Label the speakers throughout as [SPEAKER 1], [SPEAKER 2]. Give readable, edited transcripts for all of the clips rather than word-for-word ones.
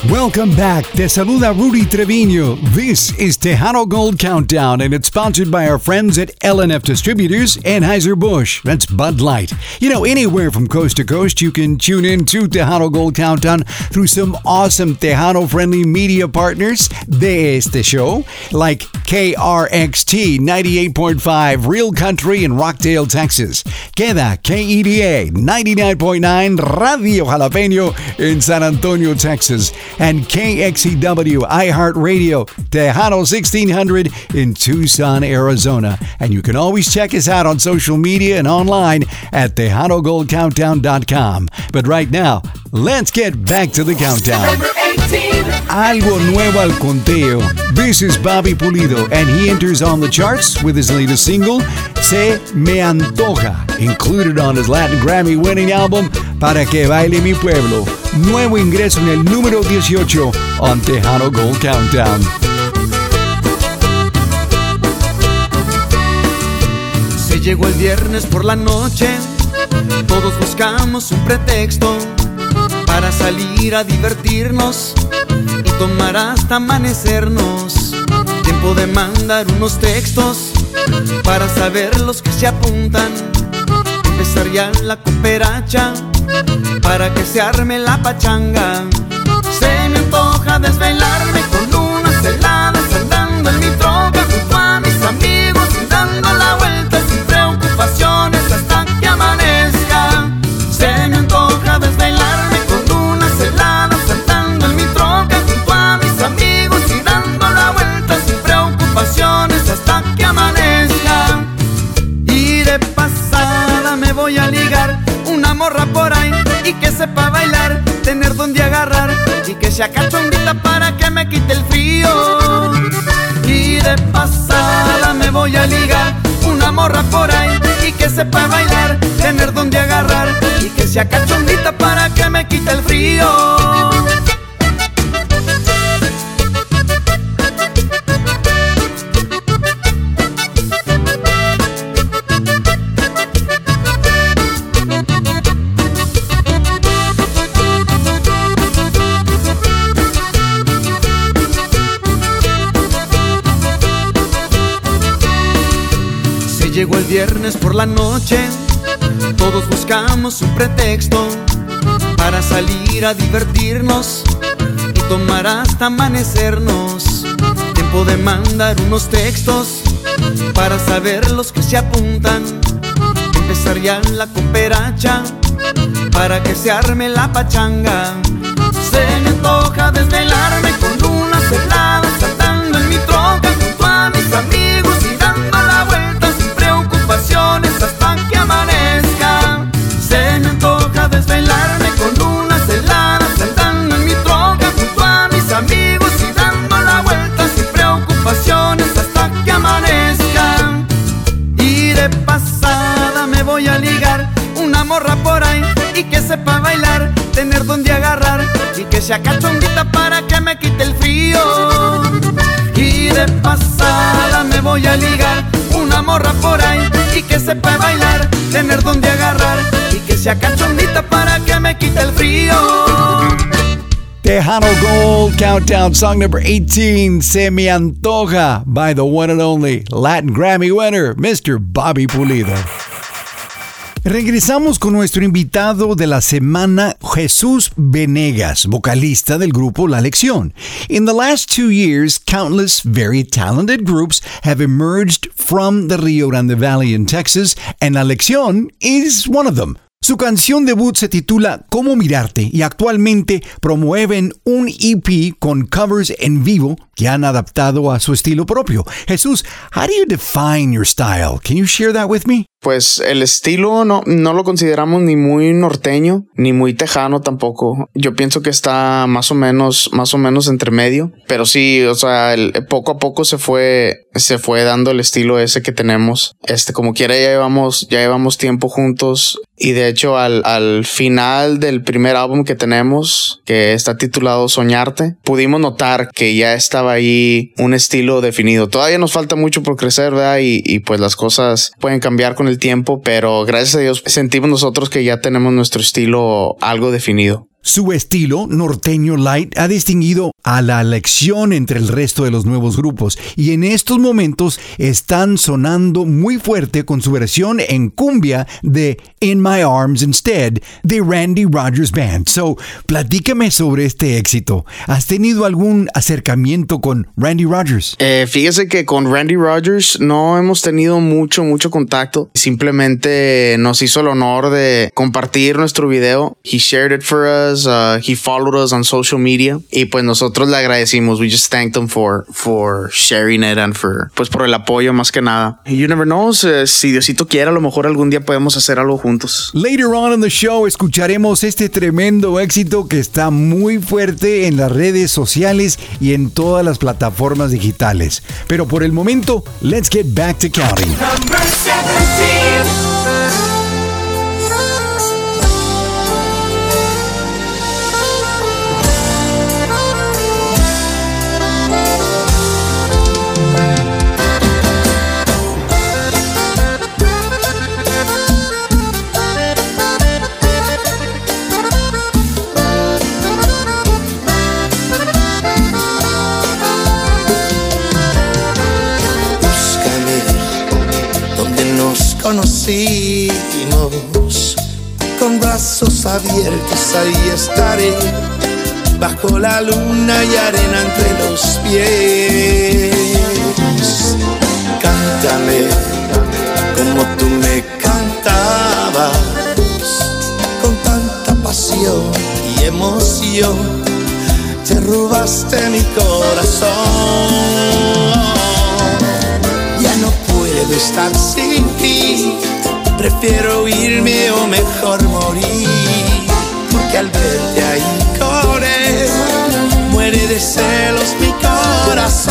[SPEAKER 1] Welcome back. Te saluda Rudy Treviño. This is Tejano Gold Countdown, and it's sponsored by our friends at L&F Distributors, Anheuser-Busch. That's Bud Light. You know, anywhere from coast to coast, you can tune in to Tejano Gold Countdown through some awesome Tejano-friendly media partners de este show, like KRXT 98.5 Real Country in Rockdale, Texas. Queda KEDA 99.9 Radio Jalapeño in San Antonio, Texas. And KXEW iHeartRadio Tejano 1600 in Tucson, Arizona. And you can always check us out on social media and online at TejanoGoldCountdown.com. But right now, let's get back to the countdown. Algo nuevo al conteo. This is Bobby Pulido, and he enters on the charts with his latest single, Se Me Antoja, included on his Latin Grammy-winning album, Para Que Baile Mi Pueblo. Nuevo ingreso en el número 18 on Tejano Gold Countdown.
[SPEAKER 2] Se llegó el viernes por la noche, todos buscamos un pretexto para salir a divertirnos y tomar hasta amanecernos. Tiempo de mandar unos textos para saber los que se apuntan. Empezar ya la cooperacha para que se arme la pachanga. Se me antoja desvelarme con unas heladas andando en mi troca junto a mis amigos y dando la vuelta sin preocupaciones hasta que amanezca. Se me antoja desvelarme con unas heladas andando en mi troca junto a mis amigos y dando la vuelta sin preocupaciones hasta que amanezca. Y de pasada me voy a ligar una morra por ahí y que sepa bailar, tener donde agarrar y que sea cachondita para que me quite el frío. Y de pasada me voy a ligar una morra por ahí y que sepa bailar, tener donde agarrar y que sea cachondita para que me quite el frío. Llegó el viernes por la noche, todos buscamos un pretexto para salir a divertirnos y tomar hasta amanecernos. Tiempo de mandar unos textos para saber los que se apuntan. Empezar ya la cooperacha para que se arme la pachanga. Se me antoja desvelarme con unas heladas andando en mi troca junto a mis amigos y dando la vuelta hasta que amanezca. Se me antoja desvelarme con unas heladas andando en mi troca junto a mis amigos y dando la vuelta sin preocupaciones hasta que amanezca. Y de pasada me voy a ligar una morra por ahí y que sepa bailar, tener donde agarrar y que sea cachondita para que me quite el frío. Y de pasada me voy a ligar una morra por ahí y que sepa bailar, tener donde agarrar y que sea cachondita para que me quite el frío.
[SPEAKER 1] Tejano Gold Countdown, song number 18, Se Me Antoja, by the one and only Latin Grammy winner, Mr. Bobby Pulido. Regresamos con nuestro invitado de la semana, Jesús Venegas, vocalista del grupo La Lección. In the last 2 years, countless very talented groups have emerged from the Rio Grande Valley in Texas, and La Lección is one of them. Su canción debut se titula Cómo Mirarte y actualmente promueven un EP con covers en vivo que han adaptado a su estilo propio. Jesús, how do you define your style? Can you share that with me?
[SPEAKER 3] Pues el estilo no lo consideramos ni muy norteño, ni muy tejano tampoco. Yo pienso que está más o menos entre medio. Pero sí, o sea, poco a poco se fue dando el estilo ese que tenemos. Como quiera ya llevamos tiempo juntos. Y de hecho al final del primer álbum que tenemos, que está titulado Soñarte, pudimos notar que ya estaba ahí un estilo definido. Todavía nos falta mucho por crecer, ¿verdad? Y pues las cosas pueden cambiar con el tiempo, pero gracias a Dios sentimos nosotros que ya tenemos nuestro estilo algo definido.
[SPEAKER 1] Su estilo, norteño light, ha distinguido a la elección entre el resto de los nuevos grupos y en estos momentos están sonando muy fuerte con su versión en cumbia de In My Arms Instead de Randy Rogers Band. So, platícame sobre este éxito. ¿Has tenido algún acercamiento con Randy Rogers?
[SPEAKER 3] Fíjese que con Randy Rogers no hemos tenido mucho contacto. Simplemente nos hizo el honor de compartir nuestro video. He shared it for us. He followed us on social media. Y pues nosotros le agradecimos. We just thanked him for sharing it and por el apoyo más que nada. You never know. Si Diosito quiere, a lo mejor algún día podemos hacer algo juntos.
[SPEAKER 1] Later on in the show escucharemos este tremendo éxito que está muy fuerte en las redes sociales y en todas las plataformas digitales. Pero por el momento, let's get back to counting.
[SPEAKER 4] Number 17.
[SPEAKER 5] Conocimos con brazos abiertos, ahí estaré, bajo la luna y arena entre los pies. Cántame como tú me cantabas, con tanta pasión y emoción, te robaste mi corazón. Ya no puedo estar sin ti, prefiero irme o mejor morir, porque al verte ahí con él, muere de celos mi corazón.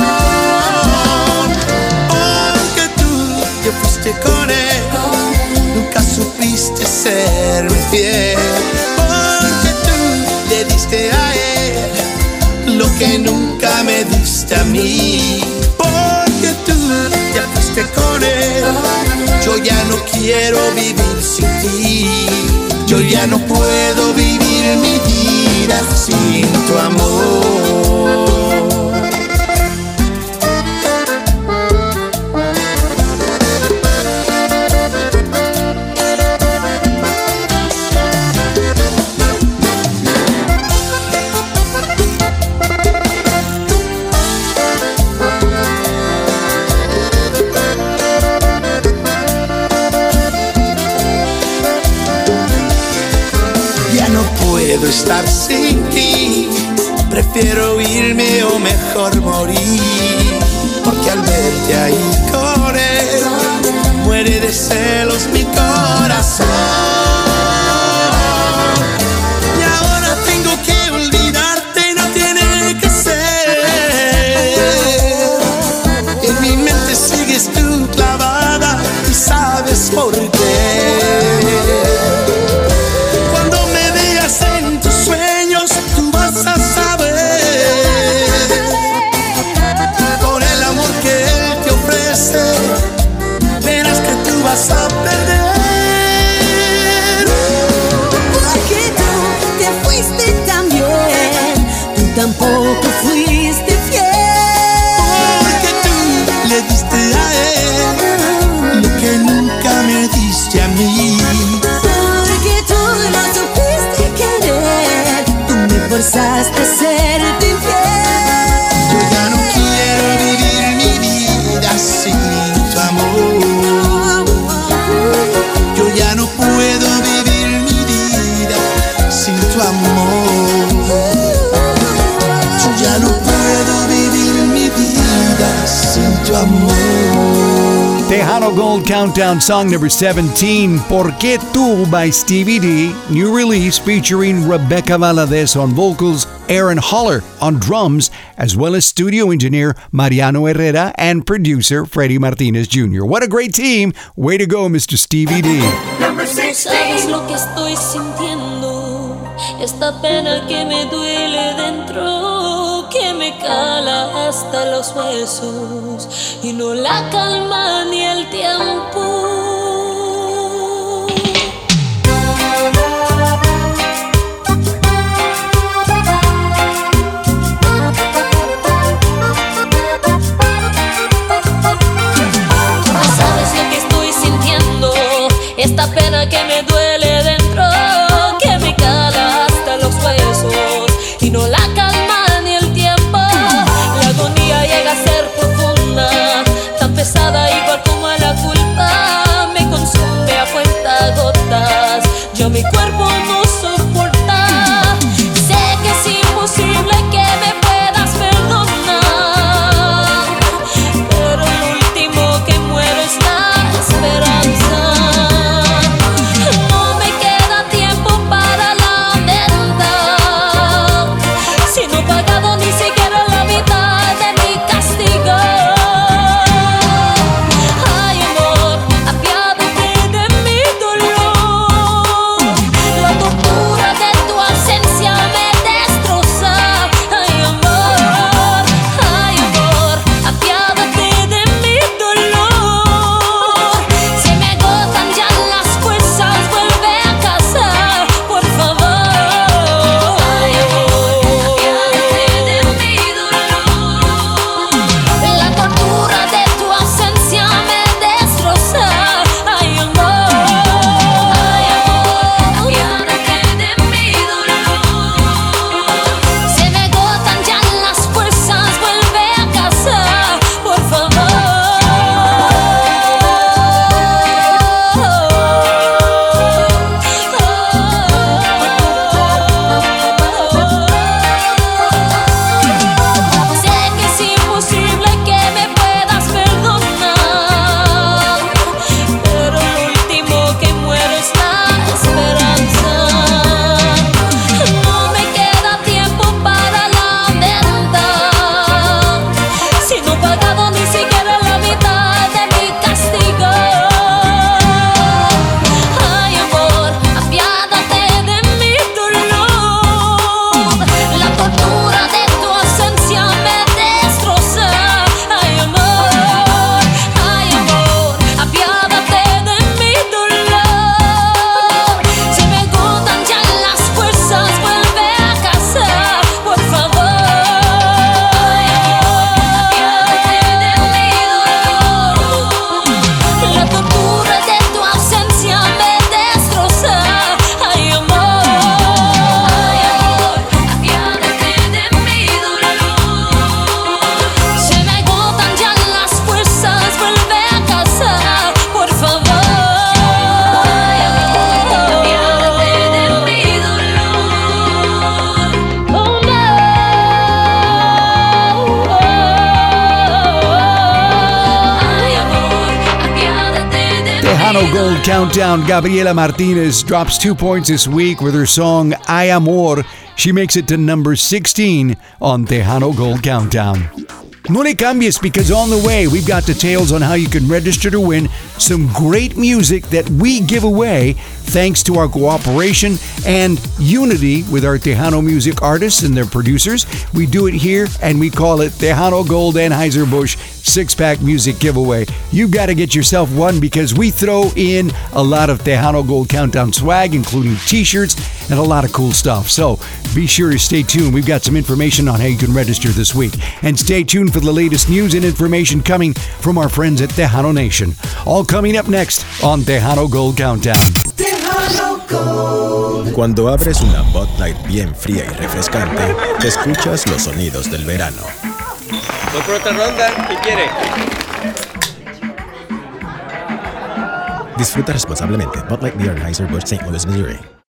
[SPEAKER 5] Porque tú ya fuiste con él, nunca supiste serme fiel, porque tú le diste a él lo que nunca me diste a mí. Porque tú ya fuiste con él, yo ya no quiero vivir sin ti. Yo ya no puedo vivir mi vida sin tu amor. Puedo estar sin ti, prefiero irme o mejor morir, porque al verte ahí con él, muere de celos mi corazón. Y ahora tengo que olvidarte, no tiene que ser. En mi mente sigues tú clavada y sabes por qué. Vas a perder,
[SPEAKER 6] porque tú te fuiste también, tú tampoco fuiste fiel,
[SPEAKER 5] porque tú le diste a él lo que nunca me diste a mí,
[SPEAKER 6] porque tú no supiste querer, tú me forzaste a serte infiel.
[SPEAKER 5] Yo ya no quiero vivir mi vida sin tu amor. Ya no puedo vivir mi vida sin tu amor. Yo ya no puedo vivir mi vida sin tu amor.
[SPEAKER 1] Tejano Gold Countdown song number 17, ¿Por qué tú? By Stevie D, new release featuring Rebecca Valadez on vocals, Aaron Holler on drums, as well as studio engineer Mariano Herrera and producer Freddie Martinez Jr. What a great team! Way to go, Mr. Stevie D.
[SPEAKER 4] Number 16.
[SPEAKER 7] ¿Sabes lo que estoy sintiendo? Esta pena que me duele dentro, que me cala hasta los huesos y no la calma ni el tiempo.
[SPEAKER 1] Gold Countdown, Gabriela Martinez drops 2 points this week with her song Ay Amor. She makes it to number 16 on Tejano Gold Countdown. No le cambies, because on the way, we've got details on how you can register to win some great music that we give away thanks to our cooperation and unity with our Tejano music artists and their producers. We do it here, and we call it Tejano Gold Anheuser-Busch 6-pack music giveaway. You've got to get yourself one, because we throw in a lot of Tejano Gold Countdown swag, including t-shirts and a lot of cool stuff. So be sure to stay tuned. We've got some information on how you can register this week. And stay tuned for the latest news and information coming from our friends at Tejano Nation. All coming up next on Tejano Gold Countdown.
[SPEAKER 4] Tejano Gold.
[SPEAKER 8] Cuando abres una Bud Light bien fría y refrescante, escuchas los sonidos del verano.
[SPEAKER 9] Voy por otra ronda, ¿qué quiere?
[SPEAKER 8] Disfruta responsablemente. Bud Light Beer, Anheuser-Busch, St. Louis, Missouri.